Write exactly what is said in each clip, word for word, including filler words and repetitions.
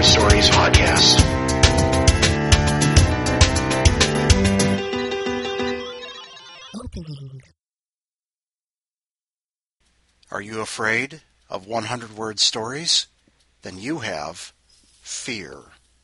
Word Stories podcast. Opening. Are you afraid of one hundred word stories? Then you have fear.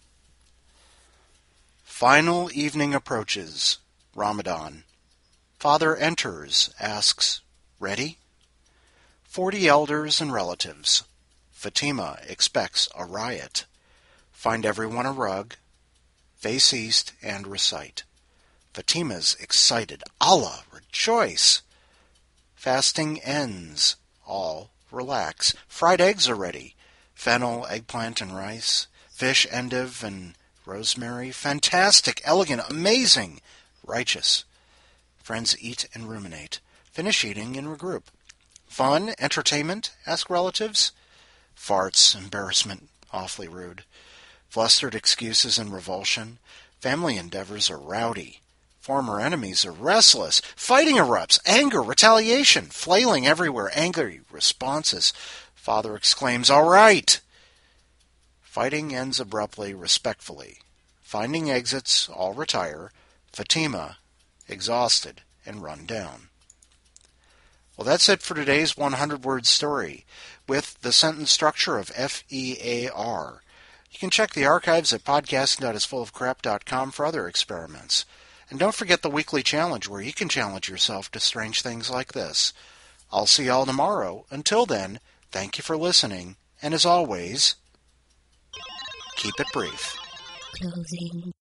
Final evening approaches. Ramadan. Father enters, asks, "Ready?" Forty elders and relatives. Fatima expects a riot. Find everyone a rug. Face east and recite. Fatima's excited. Allah, rejoice! Fasting ends. All relax. Fried eggs are ready. Fennel, eggplant, and rice. Fish, endive, and rosemary. Fantastic, elegant, amazing, righteous. Friends eat and ruminate. Finish eating and regroup. Fun? Entertainment? Ask relatives. Farts, embarrassment, awfully rude. Flustered excuses and revulsion. Family endeavors are rowdy. Former enemies are restless. Fighting erupts. Anger, retaliation. Flailing everywhere. Angry responses. Father exclaims, "All right!" Fighting ends abruptly, respectfully. Finding exits, all retire. Fatima, exhausted and run down. Well, that's it for today's one hundred word story with the sentence structure of F E A R. You can check the archives at podcasting dot is full of crap dot com for other experiments. And don't forget the weekly challenge where you can challenge yourself to strange things like this. I'll see y'all tomorrow. Until then, thank you for listening. And as always, keep it brief. Closing.